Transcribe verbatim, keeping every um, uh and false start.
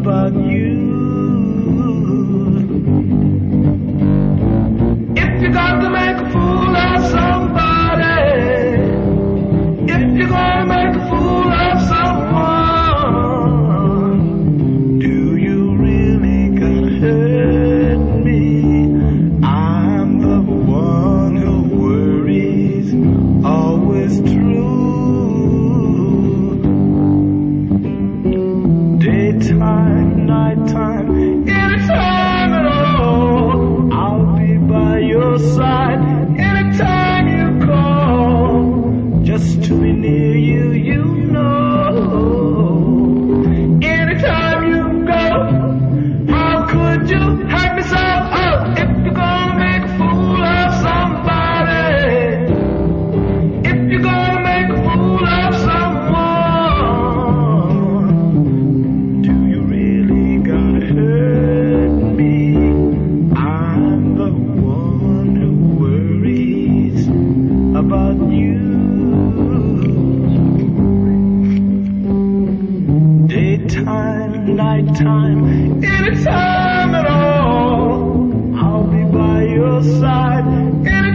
about you. If you got to make a fool of somebody, if you're gonna make a fool of someone, do you really gotta hurt me? I'm the one who worries, always true. Daytime, nighttime, anytime at all, I'll be by your side. Anytime you call, just to be near you, you know. Anytime you go, how could you hurt me so? Oh, if you're gonna make a fool of somebody, if you're gonna make a fool of someone, do you really gotta hurt me? I'm the one who worries about you. Daytime, nighttime, anytime at all, I'll be by your side.